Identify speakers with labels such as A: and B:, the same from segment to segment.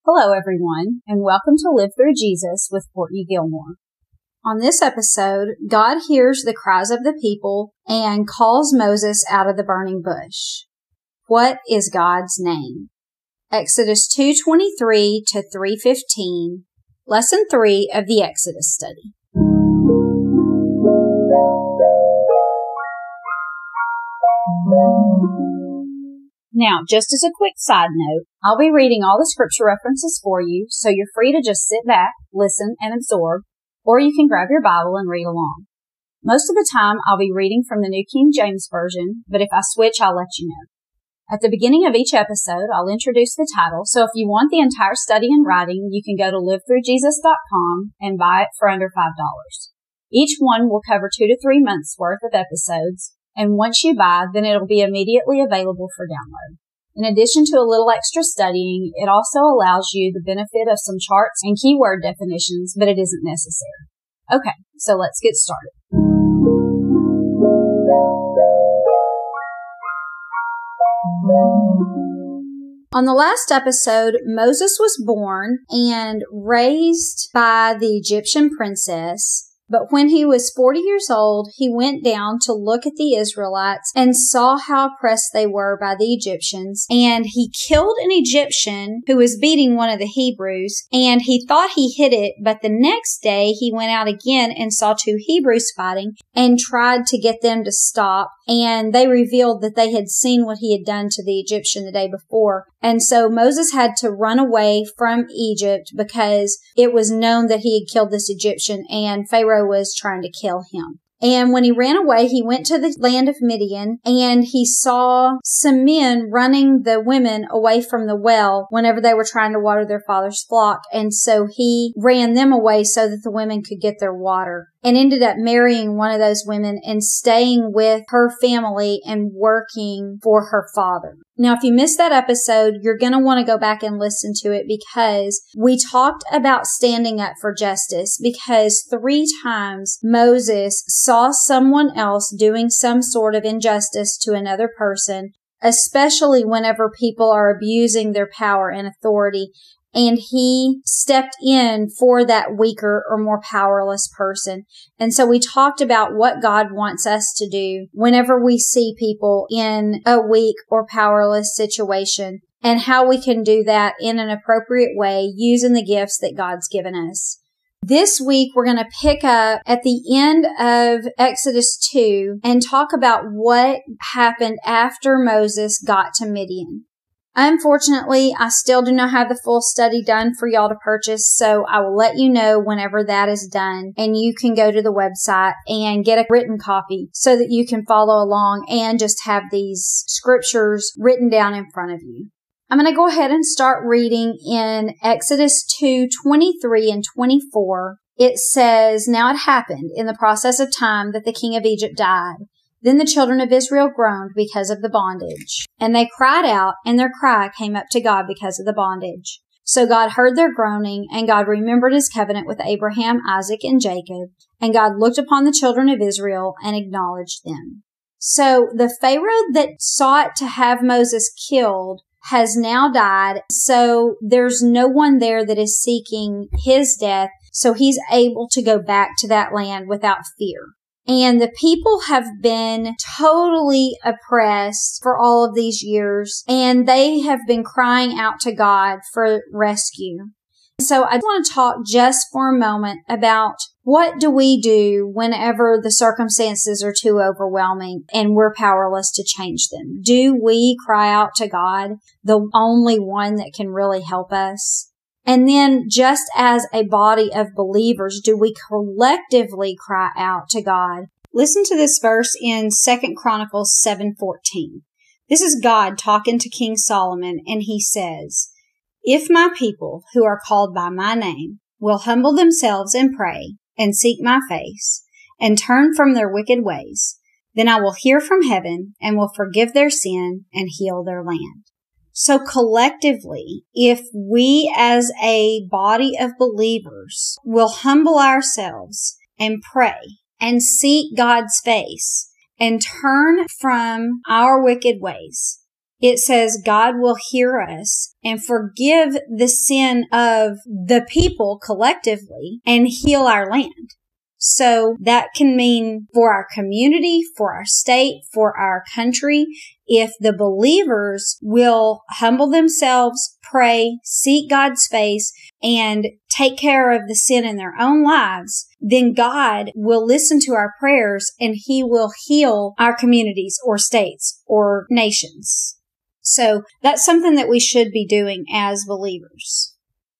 A: Hello, everyone, and welcome to Live Through Jesus with Courtney Gilmore. On this episode, God hears the cries of the people and calls Moses out of the burning bush. What is God's name? Exodus 2:23 to 3:15, Lesson 3 of the Exodus study. Now, just as a quick side note, I'll be reading all the scripture references for you, so you're free to just sit back, listen, and absorb, or you can grab your Bible and read along. Most of the time, I'll be reading from the New King James Version, but if I switch, I'll let you know. At the beginning of each episode, I'll introduce the title, so if you want the entire study in writing, you can go to livethroughjesus.com and buy it for under $5. Each one will cover 2 to 3 months worth of episodes, and once you buy, then it'll be immediately available for download. In addition to a little extra studying, it also allows you the benefit of some charts and keyword definitions, but it isn't necessary. Okay, so let's get started. On the last episode, Moses was born and raised by the Egyptian princess. But when he was 40 years old, he went down to look at the Israelites and saw how oppressed they were by the Egyptians. And he killed an Egyptian who was beating one of the Hebrews. And he thought he hid it, but the next day he went out again and saw 2 Hebrews fighting and tried to get them to stop. And they revealed that they had seen what he had done to the Egyptian the day before. And so Moses had to run away from Egypt because it was known that he had killed this Egyptian, and Pharaoh was trying to kill him. And when he ran away, he went to the land of Midian, and he saw some men running the women away from the well whenever they were trying to water their father's flock. And so he ran them away so that the women could get their water, and ended up marrying one of those women and staying with her family and working for her father. Now, if you missed that episode, you're going to want to go back and listen to it, because we talked about standing up for justice, because 3 times Moses saw someone else doing some sort of injustice to another person, especially whenever people are abusing their power and authority. And he stepped in for that weaker or more powerless person. And so we talked about what God wants us to do whenever we see people in a weak or powerless situation, and how we can do that in an appropriate way using the gifts that God's given us. This week, we're going to pick up at the end of Exodus 2 and talk about what happened after Moses got to Midian. Unfortunately, I still do not have the full study done for y'all to purchase, so I will let you know whenever that is done, and you can go to the website and get a written copy so that you can follow along and just have these scriptures written down in front of you. I'm going to go ahead and start reading in Exodus 2:23 and 24. It says, "Now it happened in the process of time that the king of Egypt died. Then the children of Israel groaned because of the bondage. And they cried out, and their cry came up to God because of the bondage. So God heard their groaning, and God remembered his covenant with Abraham, Isaac, and Jacob. And God looked upon the children of Israel and acknowledged them." So the Pharaoh that sought to have Moses killed has now died. So there's no one there that is seeking his death. So he's able to go back to that land without fear. And the people have been totally oppressed for all of these years, and they have been crying out to God for rescue. So I want to talk just for a moment about what do we do whenever the circumstances are too overwhelming and we're powerless to change them. Do we cry out to God, the only one that can really help us? And then just as a body of believers, do we collectively cry out to God? Listen to this verse in 2 Chronicles 7:14. This is God talking to King Solomon, and he says, "If my people who are called by my name will humble themselves and pray and seek my face and turn from their wicked ways, then I will hear from heaven and will forgive their sin and heal their land." So collectively, if we as a body of believers will humble ourselves and pray and seek God's face and turn from our wicked ways, it says God will hear us and forgive the sin of the people collectively and heal our land. So that can mean for our community, for our state, for our country. If the believers will humble themselves, pray, seek God's face, and take care of the sin in their own lives, then God will listen to our prayers and He will heal our communities or states or nations. So that's something that we should be doing as believers.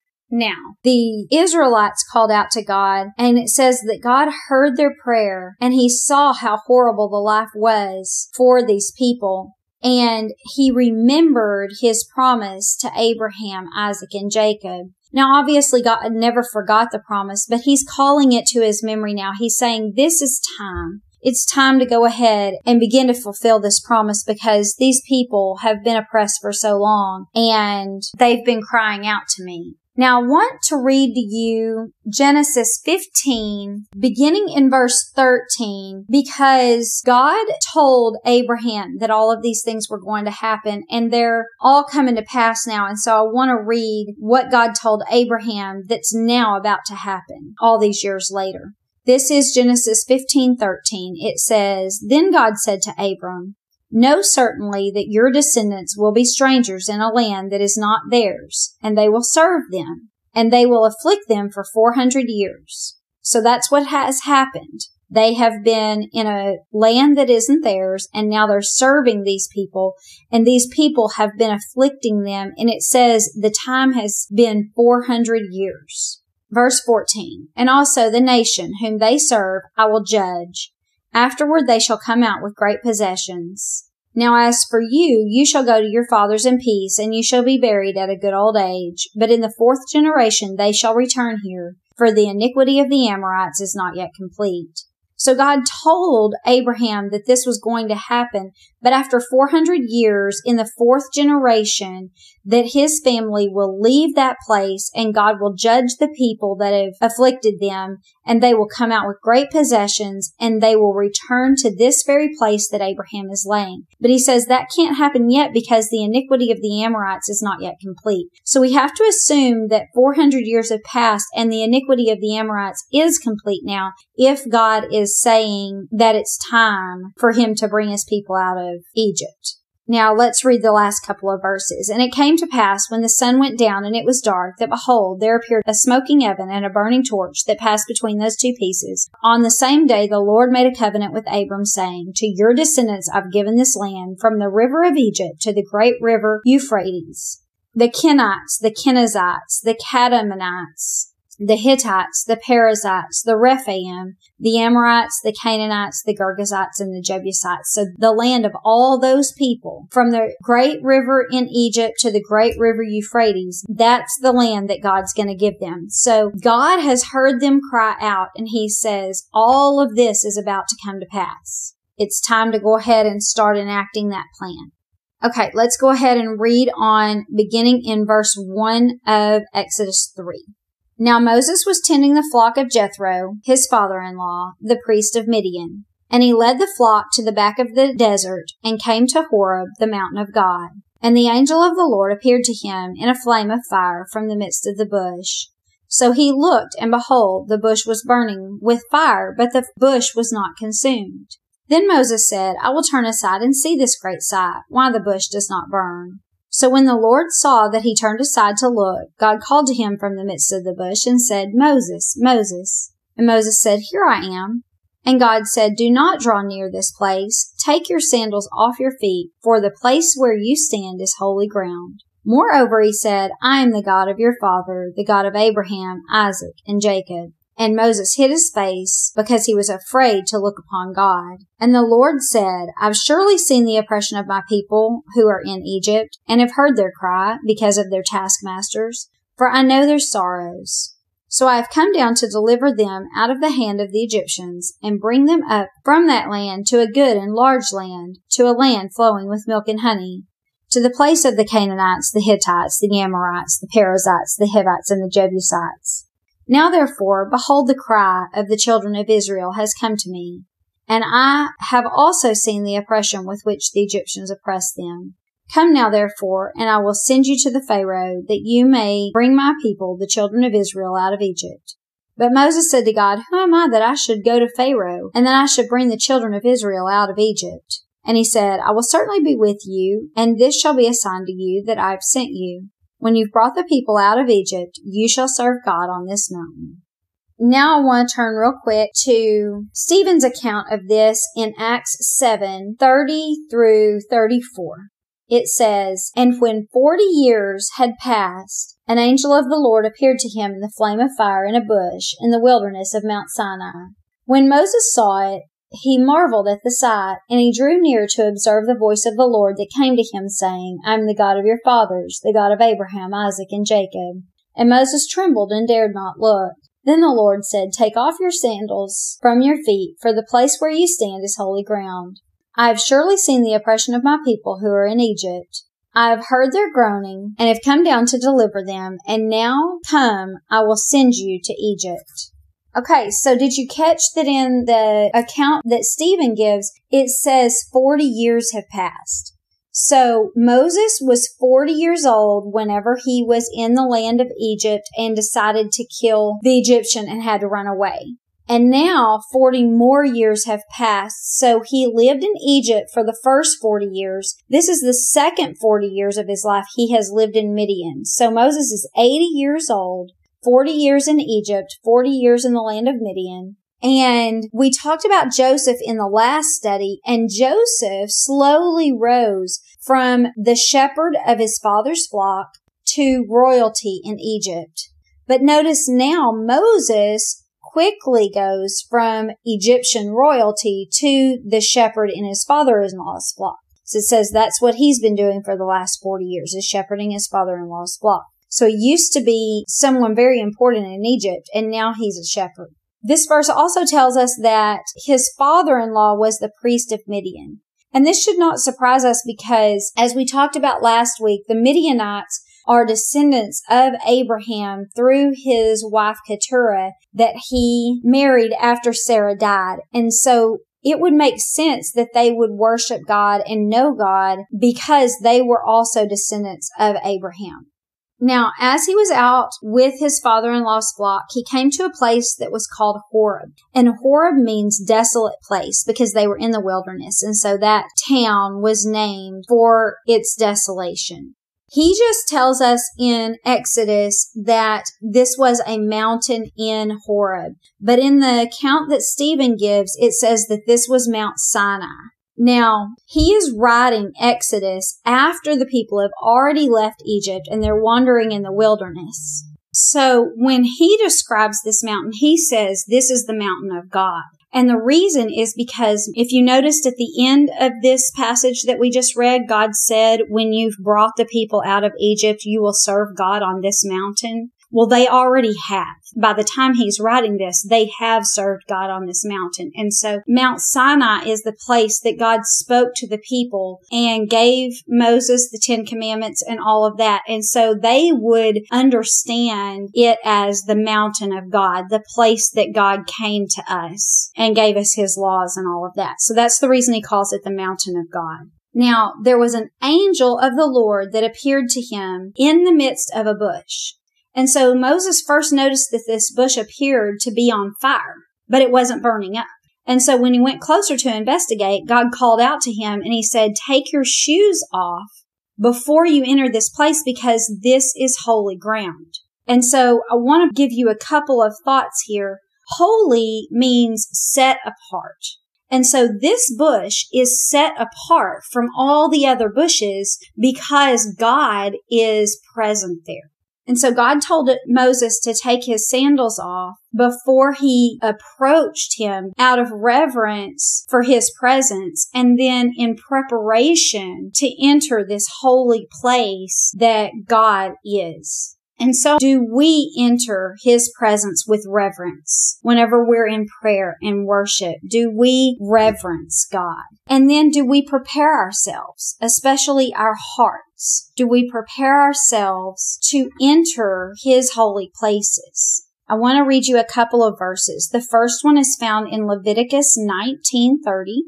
A: Now, the Israelites called out to God, and it says that God heard their prayer, and He saw how horrible the life was for these people, and He remembered His promise to Abraham, Isaac, and Jacob. Now, obviously, God never forgot the promise, but He's calling it to His memory now. He's saying, this is time. It's time to go ahead and begin to fulfill this promise because these people have been oppressed for so long, and they've been crying out to me. Now, I want to read to you Genesis 15, beginning in verse 13, because God told Abraham that all of these things were going to happen, and they're all coming to pass now. And so I want to read what God told Abraham that's now about to happen all these years later. This is Genesis 15:13. It says, Then God said to Abram, Know certainly that your descendants will be strangers in a land that is not theirs, and they will serve them, and they will afflict them for 400 years. So that's what has happened. They have been in a land that isn't theirs, and now they're serving these people, and these people have been afflicting them, and it says the time has been 400 years. Verse 14, And also the nation whom they serve I will judge. Afterward they shall come out with great possessions. Now as for you, you shall go to your fathers in peace, and you shall be buried at a good old age. But in the 4th generation they shall return here, for the iniquity of the Amorites is not yet complete. So God told Abraham that this was going to happen, but after 400 years, in the 4th generation, that his family will leave that place and God will judge the people that have afflicted them, and they will come out with great possessions, and they will return to this very place that Abraham is laying. But he says that can't happen yet because the iniquity of the Amorites is not yet complete. So we have to assume that 400 years have passed and the iniquity of the Amorites is complete now, if God is saying that it's time for Him to bring His people out of Egypt. Now let's read the last couple of verses. And it came to pass when the sun went down and it was dark, that behold, there appeared a smoking oven and a burning torch that passed between those two pieces. On the same day the Lord made a covenant with Abram, saying, To your descendants I've given this land, from the river of Egypt to the great river Euphrates. The Kenites, the Kenizzites, the Kadmonites, the Hittites, the Perizzites, the Rephaim, the Amorites, the Canaanites, the Girgashites, and the Jebusites. So the land of all those people, from the great river in Egypt to the great river Euphrates, that's the land that God's going to give them. So God has heard them cry out, and He says, all of this is about to come to pass. It's time to go ahead and start enacting that plan. Okay, let's go ahead and read on, beginning in verse 1 of Exodus 3. Now Moses was tending the flock of Jethro, his father-in-law, the priest of Midian. And he led the flock to the back of the desert and came to Horeb, the mountain of God. And the angel of the Lord appeared to him in a flame of fire from the midst of the bush. So he looked, and behold, the bush was burning with fire, but the bush was not consumed. Then Moses said, I will turn aside and see this great sight, why the bush does not burn. So when the Lord saw that he turned aside to look, God called to him from the midst of the bush and said, Moses, Moses. And Moses said, Here I am. And God said, Do not draw near this place. Take your sandals off your feet, for the place where you stand is holy ground. Moreover, he said, I am the God of your father, the God of Abraham, Isaac, and Jacob. And Moses hid his face because he was afraid to look upon God. And the Lord said, I've surely seen the oppression of my people who are in Egypt, and have heard their cry because of their taskmasters, for I know their sorrows. So I have come down to deliver them out of the hand of the Egyptians, and bring them up from that land to a good and large land, to a land flowing with milk and honey, to the place of the Canaanites, the Hittites, the Amorites, the Perizzites, the Hivites, and the Jebusites. Now therefore, behold, the cry of the children of Israel has come to me, and I have also seen the oppression with which the Egyptians oppress them. Come now, therefore, and I will send you to the Pharaoh, that you may bring my people, the children of Israel, out of Egypt. But Moses said to God, Who am I that I should go to Pharaoh, and that I should bring the children of Israel out of Egypt? And he said, I will certainly be with you, and this shall be a sign to you that I have sent you. When you've brought the people out of Egypt, you shall serve God on this mountain. Now I want to turn real quick to Stephen's account of this in Acts 7:30 through 34. It says, And when 40 years had passed, an angel of the Lord appeared to him in the flame of fire in a bush in the wilderness of Mount Sinai. When Moses saw it, he marveled at the sight, and he drew near to observe the voice of the Lord that came to him, saying, I am the God of your fathers, the God of Abraham, Isaac, and Jacob. And Moses trembled and dared not look. Then the Lord said, Take off your sandals from your feet, for the place where you stand is holy ground. I have surely seen the oppression of my people who are in Egypt. I have heard their groaning, and have come down to deliver them, and now come, I will send you to Egypt. Okay, so did you catch that in the account that Stephen gives, it says 40 years have passed? So Moses was 40 years old whenever he was in the land of Egypt and decided to kill the Egyptian and had to run away. And now 40 more years have passed, so he lived in Egypt for the first 40 years. This is the second 40 years of his life he has lived in Midian. So Moses is 80 years old, 40 years in Egypt, 40 years in the land of Midian. And we talked about Joseph in the last study, and Joseph slowly rose from the shepherd of his father's flock to royalty in Egypt. But notice now Moses quickly goes from Egyptian royalty to the shepherd in his father-in-law's flock. So it says that's what he's been doing for the last 40 years, is shepherding his father-in-law's flock. So he used to be someone very important in Egypt, and now he's a shepherd. This verse also tells us that his father-in-law was the priest of Midian. And this should not surprise us because, as we talked about last week, the Midianites are descendants of Abraham through his wife Keturah that he married after Sarah died. And so it would make sense that they would worship God and know God because they were also descendants of Abraham. Now, as he was out with his father-in-law's flock, he came to a place that was called Horeb. And Horeb means desolate place because they were in the wilderness. And so that town was named for its desolation. He just tells us in Exodus that this was a mountain in Horeb. But in the account that Stephen gives, it says that this was Mount Sinai. Now, he is writing Exodus after the people have already left Egypt and they're wandering in the wilderness. So when he describes this mountain, he says this is the mountain of God. And the reason is because if you noticed at the end of this passage that we just read, God said, when you've brought the people out of Egypt, you will serve God on this mountain. Well, they already have. By the time he's writing this, they have served God on this mountain. And so Mount Sinai is the place that God spoke to the people and gave Moses the 10 Commandments and all of that. And so they would understand it as the mountain of God, the place that God came to us and gave us his laws and all of that. So that's the reason he calls it the mountain of God. Now, there was an angel of the Lord that appeared to him in the midst of a bush. And so Moses first noticed that this bush appeared to be on fire, but it wasn't burning up. And so when he went closer to investigate, God called out to him and he said, take your shoes off before you enter this place because this is holy ground. And so I want to give you a couple of thoughts here. Holy means set apart. And so this bush is set apart from all the other bushes because God is present there. And so God told Moses to take his sandals off before he approached him out of reverence for his presence and then in preparation to enter this holy place that God is. And so do we enter his presence with reverence whenever we're in prayer and worship? Do we reverence God? And then do we prepare ourselves, especially our hearts? Do we prepare ourselves to enter his holy places? I want to read you a couple of verses. The first one is found in Leviticus 19:30.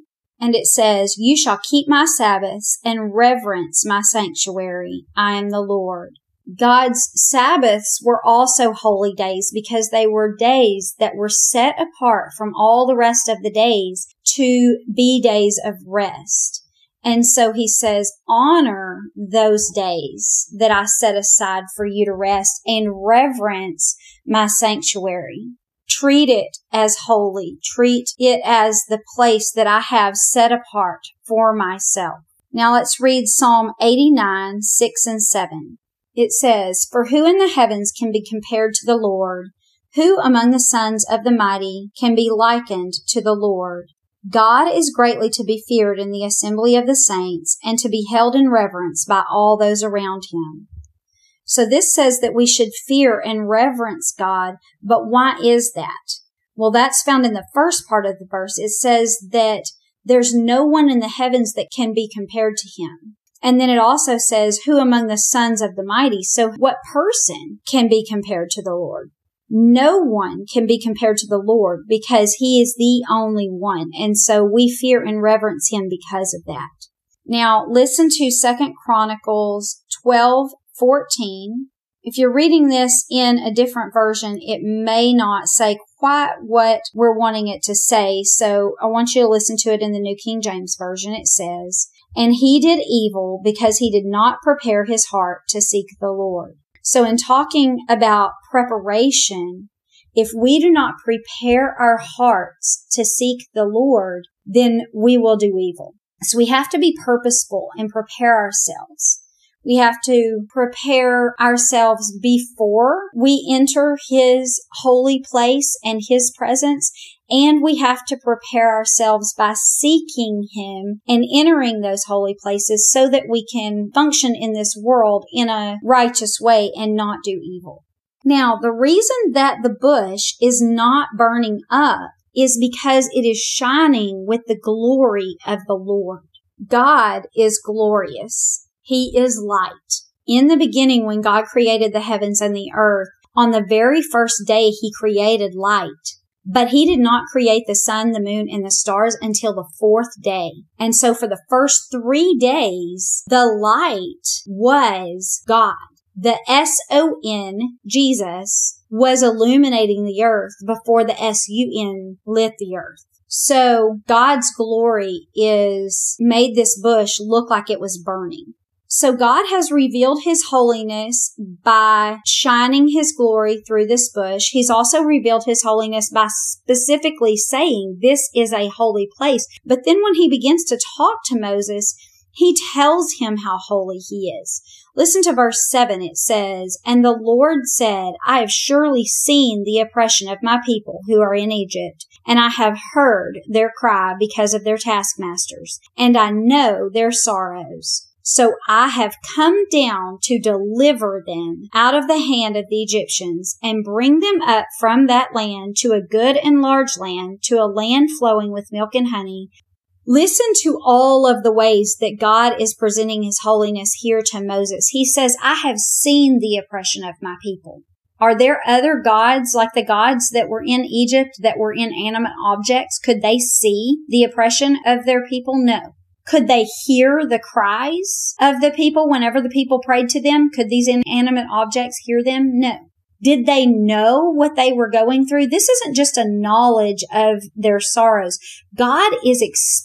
A: And it says, "You shall keep my Sabbaths and reverence my sanctuary. I am the Lord." God's Sabbaths were also holy days because they were days that were set apart from all the rest of the days to be days of rest. And so he says, honor those days that I set aside for you to rest and reverence my sanctuary. Treat it as holy. Treat it as the place that I have set apart for myself. Now let's read Psalm 89, 6 and 7. It says, "For who in the heavens can be compared to the Lord? Who among the sons of the mighty can be likened to the Lord? God is greatly to be feared in the assembly of the saints and to be held in reverence by all those around him." So this says that we should fear and reverence God, but why is that? Well, that's found in the first part of the verse. It says that there's no one in the heavens that can be compared to him. And then it also says, who among the sons of the mighty? So what person can be compared to the Lord? No one can be compared to the Lord because he is the only one. And so we fear and reverence him because of that. Now listen to 2 Chronicles 12:14. If you're reading this in a different version, it may not say quite what we're wanting it to say. So I want you to listen to it in the New King James Version. It says, "And he did evil because he did not prepare his heart to seek the Lord." So in talking about preparation, if we do not prepare our hearts to seek the Lord, then we will do evil. So we have to be purposeful and prepare ourselves. We have to prepare ourselves before we enter his holy place and his presence. And we have to prepare ourselves by seeking him and entering those holy places so that we can function in this world in a righteous way and not do evil. Now, the reason that the bush is not burning up is because it is shining with the glory of the Lord. God is glorious. He is light. In the beginning, when God created the heavens and the earth, on the very first day, he created light. But he did not create the sun, the moon, and the stars until the fourth day. And so for the first 3 days, the light was God. The S-O-N, Jesus, was illuminating the earth before the S-U-N lit the earth. So God's glory made this bush look like it was burning. So God has revealed his holiness by shining his glory through this bush. He's also revealed his holiness by specifically saying this is a holy place. But then when he begins to talk to Moses, he tells him how holy he is. Listen to verse 7. It says, "And the Lord said, I have surely seen the oppression of my people who are in Egypt, and I have heard their cry because of their taskmasters, and I know their sorrows. So I have come down to deliver them out of the hand of the Egyptians and bring them up from that land to a good and large land, to a land flowing with milk and honey." Listen to all of the ways that God is presenting his holiness here to Moses. He says, I have seen the oppression of my people. Are there other gods like the gods that were in Egypt that were inanimate objects? Could they see the oppression of their people? No. Could they hear the cries of the people whenever the people prayed to them? Could these inanimate objects hear them? No. Did they know what they were going through? This isn't just a knowledge of their sorrows. God is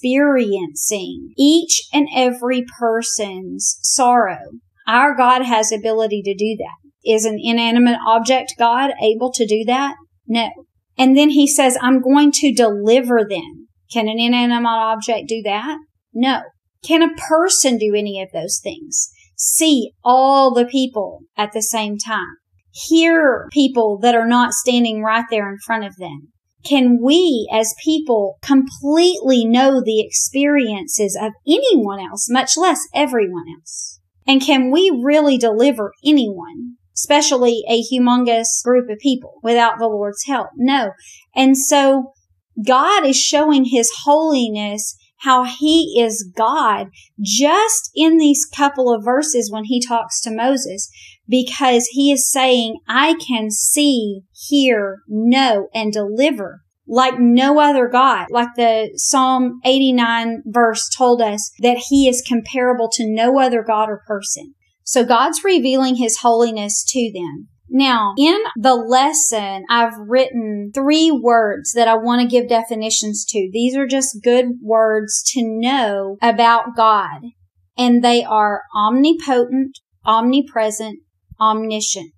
A: experiencing each and every person's sorrow. Our God has the ability to do that. Is an inanimate object God able to do that? No. And then he says, I'm going to deliver them. Can an inanimate object do that? No. Can a person do any of those things? See all the people at the same time. Hear people that are not standing right there in front of them. Can we as people completely know the experiences of anyone else, much less everyone else? And can we really deliver anyone, especially a humongous group of people, without the Lord's help? No. And so God is showing his holiness, how he is God, just in these couple of verses when he talks to Moses, because he is saying, I can see, hear, know, and deliver like no other God. Like the Psalm 89 verse told us that he is comparable to no other God or person. So God's revealing his holiness to them. Now, in the lesson, I've written 3 words that I want to give definitions to. These are just good words to know about God. And they are omnipotent, omnipresent, omniscient.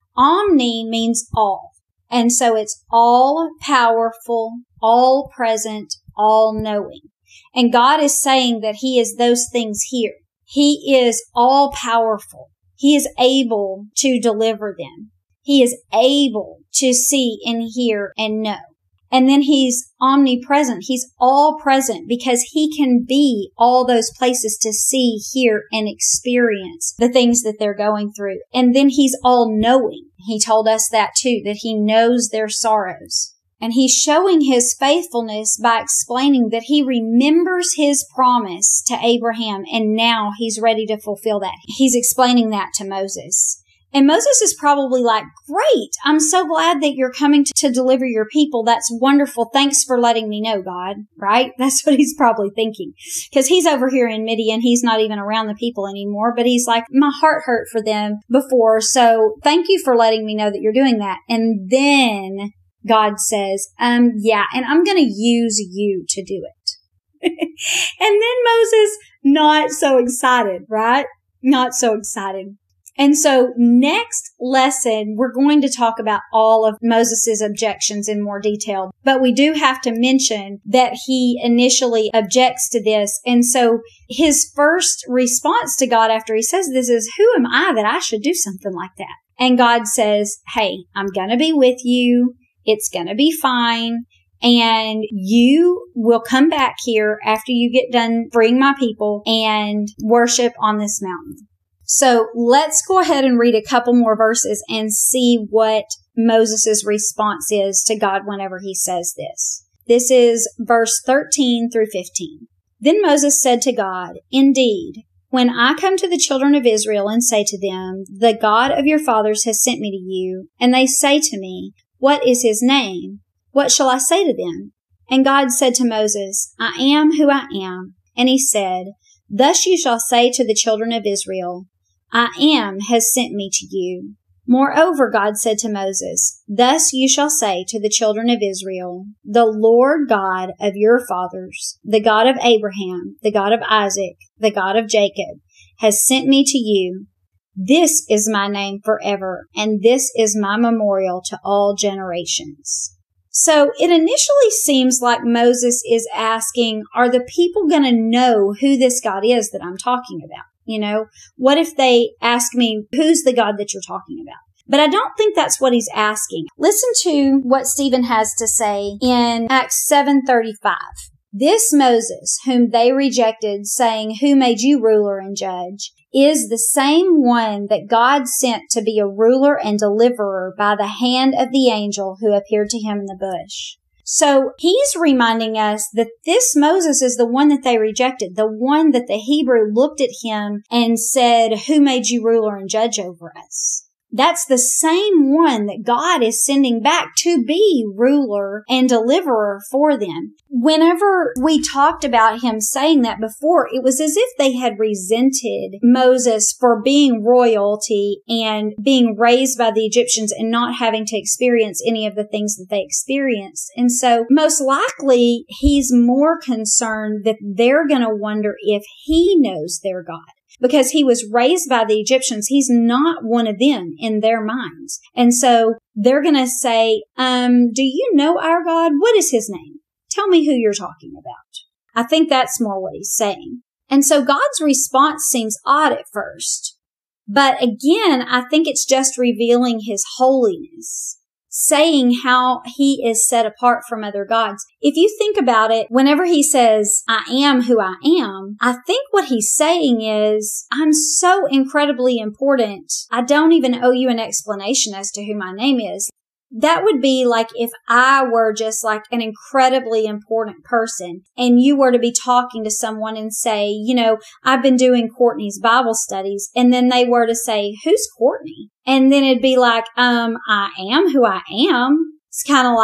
A: Omni means all. And so it's all powerful, all present, all knowing. And God is saying that he is those things here. He is all powerful. He is able to deliver them. He is able to see and hear and know. And then he's omnipresent. He's all present because he can be all those places to see, hear, and experience the things that they're going through. And then he's all knowing. He told us that too, that he knows their sorrows. And he's showing his faithfulness by explaining that he remembers his promise to Abraham, and now he's ready to fulfill that. He's explaining that to Moses. And Moses is probably like, great, I'm so glad that you're coming to deliver your people. That's wonderful. Thanks for letting me know, God, right? That's what he's probably thinking. Because he's over here in Midian. He's not even around the people anymore. But he's like, my heart hurt for them before. So thank you for letting me know that you're doing that. And then God says, yeah, and I'm going to use you to do it. And then Moses, not so excited, right? Not so excited. And so next lesson, we're going to talk about all of Moses' objections in more detail. But we do have to mention that he initially objects to this. And so his first response to God after he says this is, who am I that I should do something like that? And God says, hey, I'm going to be with you. It's going to be fine. And you will come back here after you get done freeing my people and worship on this mountain. So let's go ahead and read a couple more verses and see what Moses' response is to God whenever he says this. This is verse 13 through 15. Then Moses said to God, indeed, when I come to the children of Israel and say to them, the God of your fathers has sent me to you, and they say to me, what is his name? What shall I say to them? And God said to Moses, I am who I am. And he said, thus you shall say to the children of Israel, I am has sent me to you. Moreover, God said to Moses, thus you shall say to the children of Israel, the Lord God of your fathers, the God of Abraham, the God of Isaac, the God of Jacob, has sent me to you. This is my name forever, and this is my memorial to all generations. So it initially seems like Moses is asking, are the people going to know who this God is that I'm talking about? You know, what if they ask me, who's the God that you're talking about? But I don't think that's what he's asking. Listen to what Stephen has to say in Acts 7:35. This Moses, whom they rejected, saying, who made you ruler and judge, is the same one that God sent to be a ruler and deliverer by the hand of the angel who appeared to him in the bush. So he's reminding us that this Moses is the one that they rejected, the one that the Hebrew looked at him and said, who made you ruler and judge over us? That's the same one that God is sending back to be ruler and deliverer for them. Whenever we talked about him saying that before, it was as if they had resented Moses for being royalty and being raised by the Egyptians and not having to experience any of the things that they experienced. And so most likely he's more concerned that they're going to wonder if he knows their God. Because he was raised by the Egyptians, he's not one of them in their minds. And so they're going to say, do you know our God? What is his name? Tell me who you're talking about. I think that's more what he's saying. And so God's response seems odd at first. But again, I think it's just revealing his holiness, saying how he is set apart from other gods. If you think about it, whenever he says, I am who I am, I think what he's saying is, I'm so incredibly important, I don't even owe you an explanation as to who my name is. That would be like if I were just like an incredibly important person and you were to be talking to someone and say, you know, I've been doing Courtney's Bible studies, and then they were to say, who's Courtney? And then it'd be like, I am who I am. It's kind of like,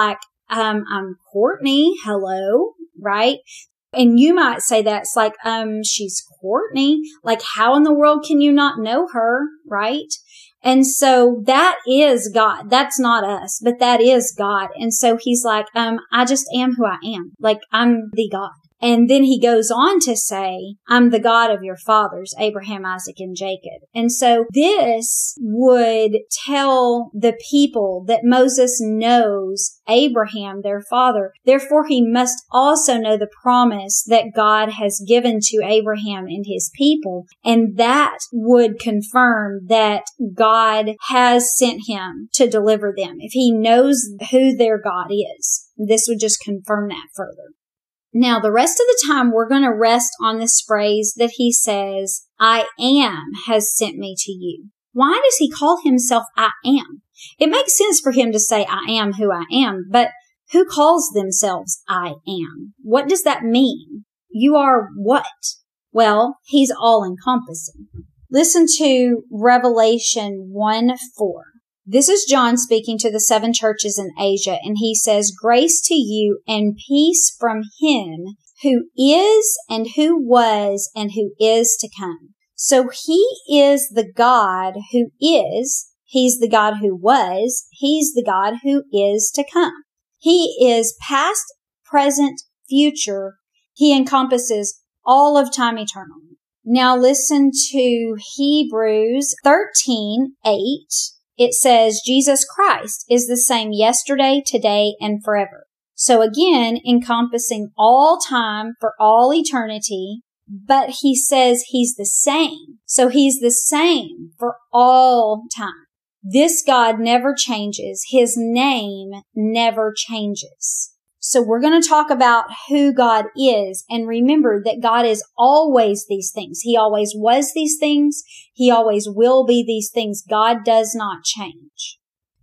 A: I'm Courtney. Hello. Right? And you might say that's like, she's Courtney. Like, how in the world can you not know her? Right? And so that is God. That's not us, but that is God. And so he's like, I just am who I am. Like, I'm the God. And then he goes on to say, I'm the God of your fathers, Abraham, Isaac, and Jacob. And so this would tell the people that Moses knows Abraham, their father. Therefore, he must also know the promise that God has given to Abraham and his people. And that would confirm that God has sent him to deliver them. If he knows who their God is, this would just confirm that further. Now, the rest of the time, we're going to rest on this phrase that he says, I am has sent me to you. Why does he call himself I am? It makes sense for him to say, I am who I am, but who calls themselves I am? What does that mean? You are what? Well, he's all-encompassing. Listen to Revelation 1:4. This is John speaking to the 7 churches in Asia, and he says, grace to you and peace from him who is and who was and who is to come. So he is the God who is, he's the God who was, he's the God who is to come. He is past, present, future. He encompasses all of time eternally. Now listen to Hebrews 13:8. It says, Jesus Christ is the same yesterday, today, and forever. So again, encompassing all time for all eternity, but he says he's the same. So he's the same for all time. This God never changes. His name never changes. So we're going to talk about who God is, and remember that God is always these things. He always was these things. He always will be these things. God does not change.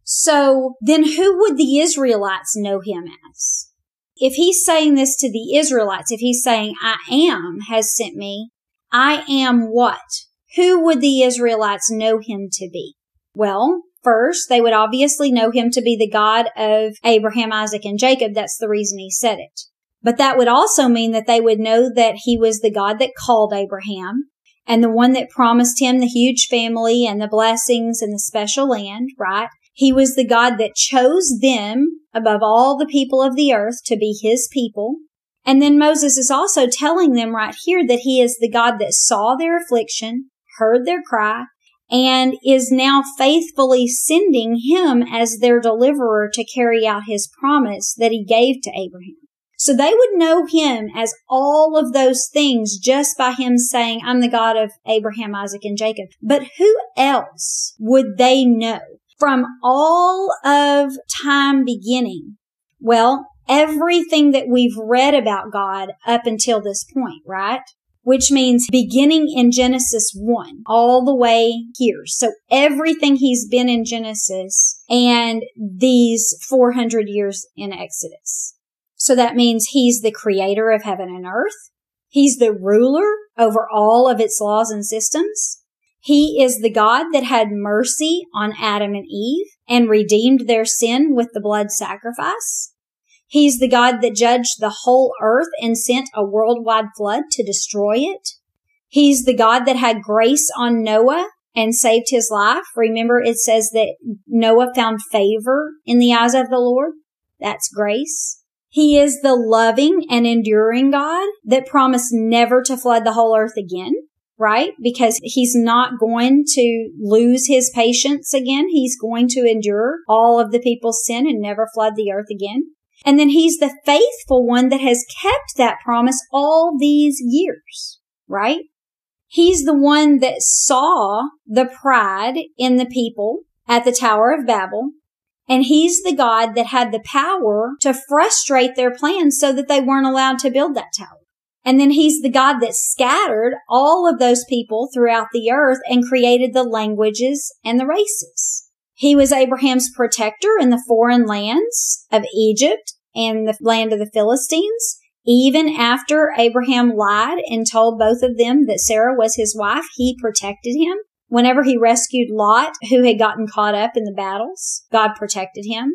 A: So then who would the Israelites know him as? If he's saying this to the Israelites, if he's saying, I am has sent me, I am what? Who would the Israelites know him to be? Well, first, they would obviously know him to be the God of Abraham, Isaac, and Jacob. That's the reason he said it. But that would also mean that they would know that he was the God that called Abraham and the one that promised him the huge family and the blessings and the special land, right? He was the God that chose them above all the people of the earth to be his people. And then Moses is also telling them right here that he is the God that saw their affliction, heard their cry, and is now faithfully sending him as their deliverer to carry out his promise that he gave to Abraham. So they would know him as all of those things just by him saying, I'm the God of Abraham, Isaac, and Jacob. But who else would they know from all of time beginning? Well, everything that we've read about God up until this point, right? Which means beginning in Genesis 1 all the way here. So everything he's been in Genesis and these 400 years in Exodus. So that means he's the creator of heaven and earth. He's the ruler over all of its laws and systems. He is the God that had mercy on Adam and Eve and redeemed their sin with the blood sacrifice. He's the God that judged the whole earth and sent a worldwide flood to destroy it. He's the God that had grace on Noah and saved his life. Remember, it says that Noah found favor in the eyes of the Lord. That's grace. He is the loving and enduring God that promised never to flood the whole earth again, right? Because he's not going to lose his patience again. He's going to endure all of the people's sin and never flood the earth again. And then he's the faithful one that has kept that promise all these years, right? He's the one that saw the pride in the people at the Tower of Babel. And he's the God that had the power to frustrate their plans so that they weren't allowed to build that tower. And then he's the God that scattered all of those people throughout the earth and created the languages and the races. He was Abraham's protector in the foreign lands of Egypt and the land of the Philistines. Even after Abraham lied and told both of them that Sarah was his wife, he protected him. Whenever he rescued Lot, who had gotten caught up in the battles, God protected him.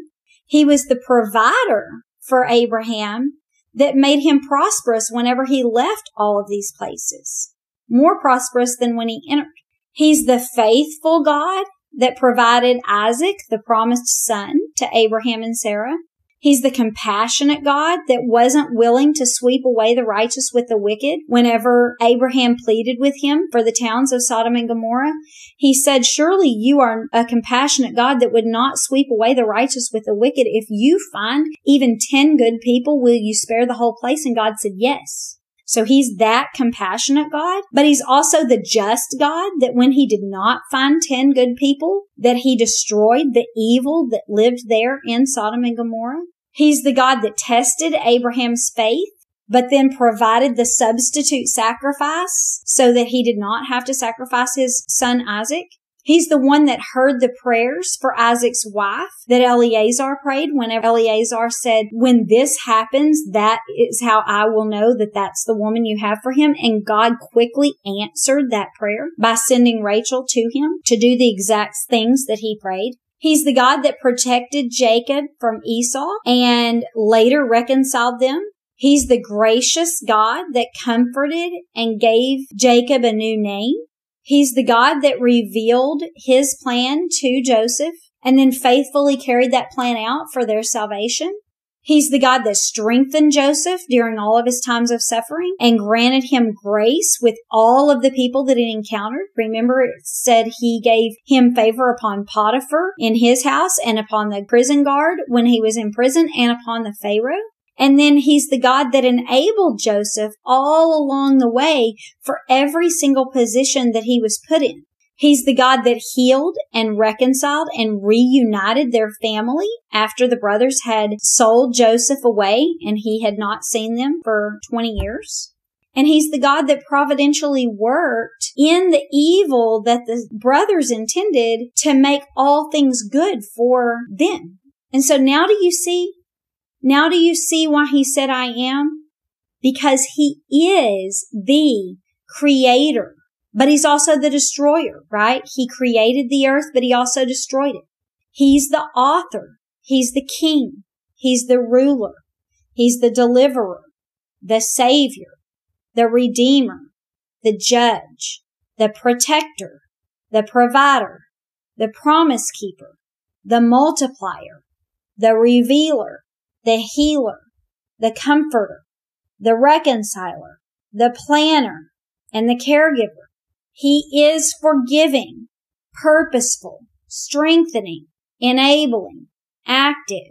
A: He was the provider for Abraham that made him prosperous whenever he left all of these places. More prosperous than when he entered. He's the faithful God that provided Isaac, the promised son, to Abraham and Sarah. He's the compassionate God that wasn't willing to sweep away the righteous with the wicked whenever Abraham pleaded with him for the towns of Sodom and Gomorrah. He said, surely you are a compassionate God that would not sweep away the righteous with the wicked. If you find even 10 good people, will you spare the whole place? And God said, yes. So he's that compassionate God, but he's also the just God that when he did not find 10 good people, that he destroyed the evil that lived there in Sodom and Gomorrah. He's the God that tested Abraham's faith, but then provided the substitute sacrifice so that he did not have to sacrifice his son Isaac. He's the one that heard the prayers for Isaac's wife that Eleazar prayed whenever Eleazar said, when this happens, that is how I will know that that's the woman you have for him. And God quickly answered that prayer by sending Rachel to him to do the exact things that he prayed. He's the God that protected Jacob from Esau and later reconciled them. He's the gracious God that comforted and gave Jacob a new name. He's the God that revealed his plan to Joseph and then faithfully carried that plan out for their salvation. He's the God that strengthened Joseph during all of his times of suffering and granted him grace with all of the people that he encountered. Remember, it said he gave him favor upon Potiphar in his house and upon the prison guard when he was in prison and upon the Pharaoh. And then he's the God that enabled Joseph all along the way for every single position that he was put in. He's the God that healed and reconciled and reunited their family after the brothers had sold Joseph away and he had not seen them for 20 years. And he's the God that providentially worked in the evil that the brothers intended to make all things good for them. And so now do you see? Now do you see why he said, I am? Because he is the creator, but he's also the destroyer, right? He created the earth, but he also destroyed it. He's the author. He's the king. He's the ruler. He's the deliverer, the savior, the redeemer, the judge, the protector, the provider, the promise keeper, the multiplier, the revealer, the healer, the comforter, the reconciler, the planner, and the caregiver. He is forgiving, purposeful, strengthening, enabling, active,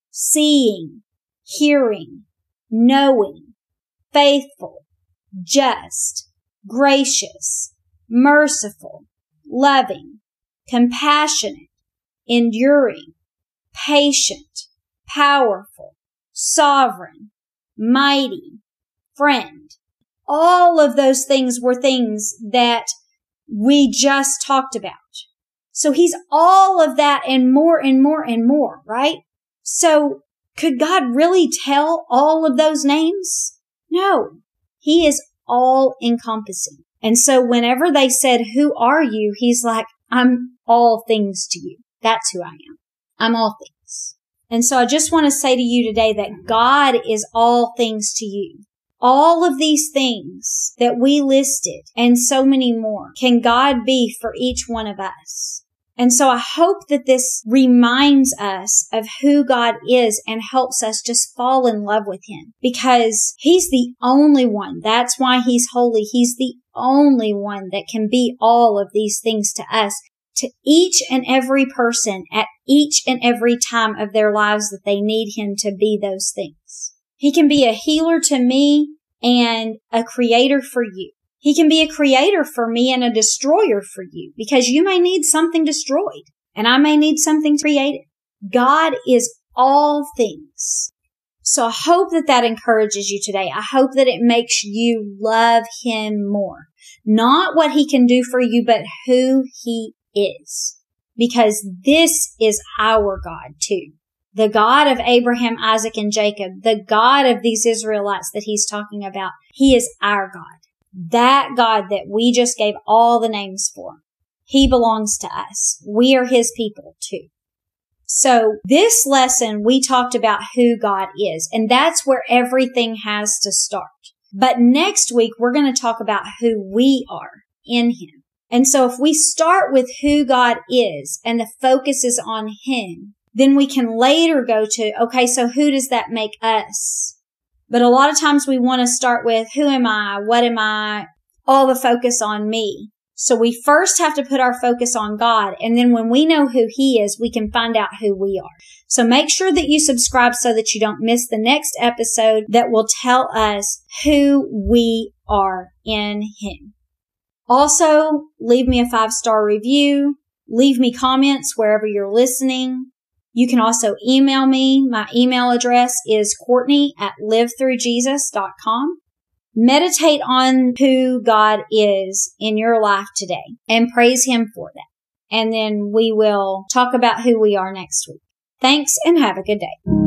A: seeing, hearing, knowing, faithful, just, gracious, merciful, loving, compassionate, enduring, patient, powerful, sovereign, mighty, friend. All of those things were things that we just talked about. So he's all of that and more and more and more, right? So could God really tell all of those names? No, he is all encompassing. And so whenever they said, who are you? He's like, I'm all things to you. That's who I am. I'm all things. And so I just want to say to you today that God is all things to you. All of these things that we listed and so many more can God be for each one of us. And so I hope that this reminds us of who God is and helps us just fall in love with him because he's the only one. That's why he's holy. He's the only one that can be all of these things to us, to each and every person at each and every time of their lives that they need him to be those things. He can be a healer to me and a creator for you. He can be a creator for me and a destroyer for you because you may need something destroyed and I may need something created. God is all things. So I hope that that encourages you today. I hope that it makes you love him more. Not what he can do for you, but who he is. Because this is our God too. The God of Abraham, Isaac, and Jacob, the God of these Israelites that he's talking about, he is our God. That God that we just gave all the names for, he belongs to us. We are his people too. So this lesson, we talked about who God is, and that's where everything has to start. But next week, we're going to talk about who we are in Him. And so if we start with who God is and the focus is on Him, then we can later go to, okay, so who does that make us? But a lot of times we want to start with, who am I? What am I? All the focus on me. So we first have to put our focus on God. And then when we know who He is, we can find out who we are. So make sure that you subscribe so that you don't miss the next episode that will tell us who we are in Him. Also, leave me a 5-star review. Leave me comments wherever you're listening. You can also email me. My email address is Courtney@livethroughjesus.com. Meditate on who God is in your life today and praise Him for that. And then we will talk about who we are next week. Thanks and have a good day.